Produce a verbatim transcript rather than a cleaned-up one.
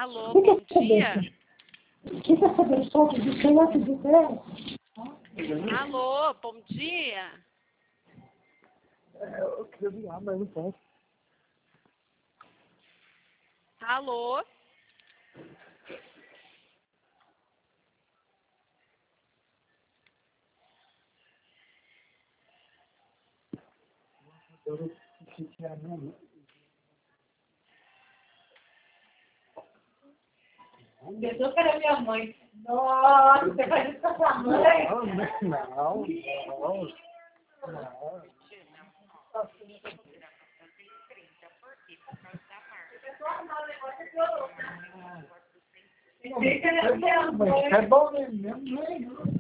Alô, Você bom quer saber? dia. Você quer saber os pontos do seu outro de trás? Alô, bom dia. É, eu queria virar, mas não posso. Alô. Eu fiquei a minha. Pensou que era minha mãe. Nossa, você faz isso com a sua mãe? Não, não, não. Não. Pensei que era minha mãe. Mas é bom mesmo, né?